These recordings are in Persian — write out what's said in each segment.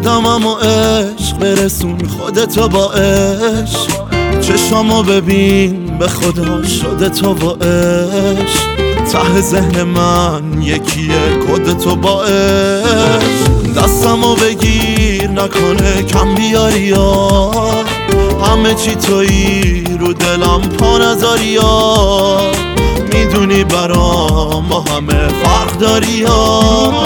خودمم و عشق برسون خودتو با عشق. چشامو ببین به خدا شده تو با عشق. ته ذهن من یکیه کدتو با عشق. دستمو بگیر نکنه کم بیاری یا همه چی تویی رو دلم پا نذاری یا میدونی برام ما همه فرق داری یا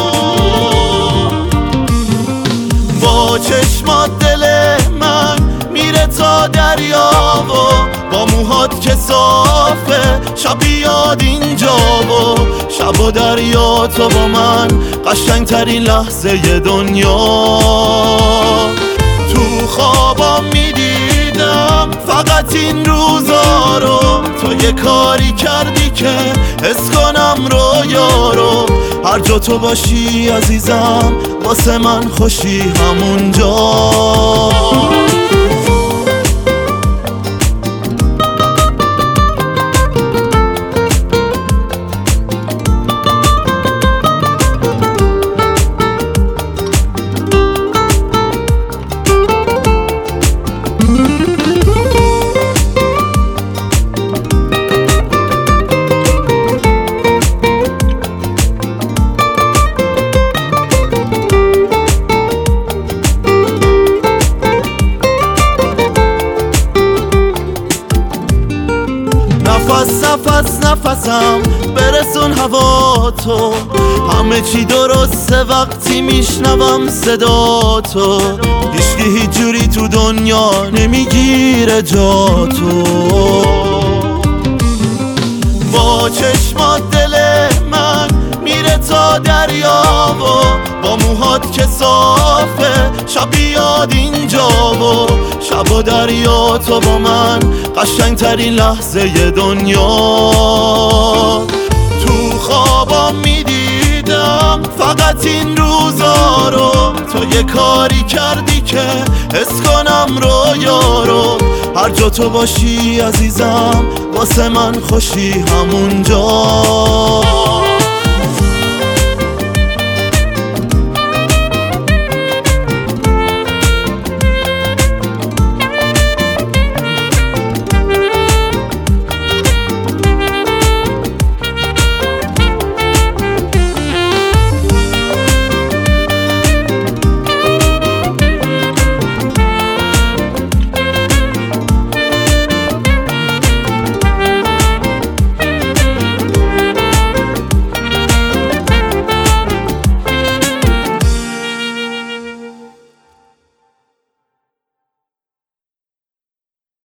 با چشمات دل من میره تا دریا و با موهات که صافه شب بیاد اینجا و شب و دریا تو با من قشنگ ترین لحظه دنیا. تو خوابم میدیدم فقط این روزا رو تو یه کاری کردی که حس کنم رویا رو. هر جا تو باشی عزیزم واسه من خوشی همونجا. نفسم برسون هوا تو. همه چی درسته وقتی میشنوم صدا تو. هیچکی هیچ جوری تو دنیا نمیگیره جا تو. با چشمات دل من میره تا دریا و با موهات که صافه شب بیاد اینجا و شب و دریا تو با من قشنگ ترین لحظه دنیا. تو خوابم میدیدم فقط این روزا رو تو یه کاری کردی که حس کنم رویا رو. هر جا تو باشی عزیزم واسه من خوشی همونجا.